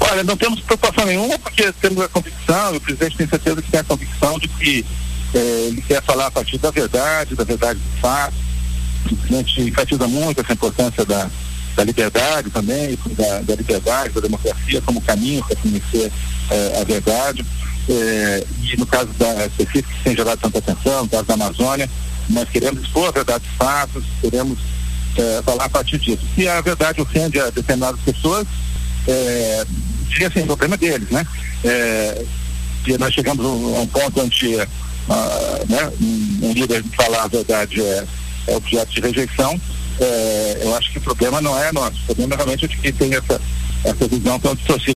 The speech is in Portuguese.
Olha, não temos preocupação nenhuma, porque temos a convicção, e o presidente tem certeza que tem a convicção de que ele quer falar a partir da verdade do fato. O presidente enfatiza muito essa importância da liberdade também, da liberdade, da democracia como caminho para conhecer a verdade. E no caso específico que tem gerado tanta atenção, no caso da Amazônia, nós queremos expor a verdade dos fatos, queremos falar a partir disso. Se a verdade ofende a determinadas pessoas, diria assim, o problema deles, né? Que nós chegamos a um ponto onde um líder falar a verdade é objeto de rejeição. Eu acho que o problema não é nosso, o problema realmente é de quem tem essa visão tão distorcida.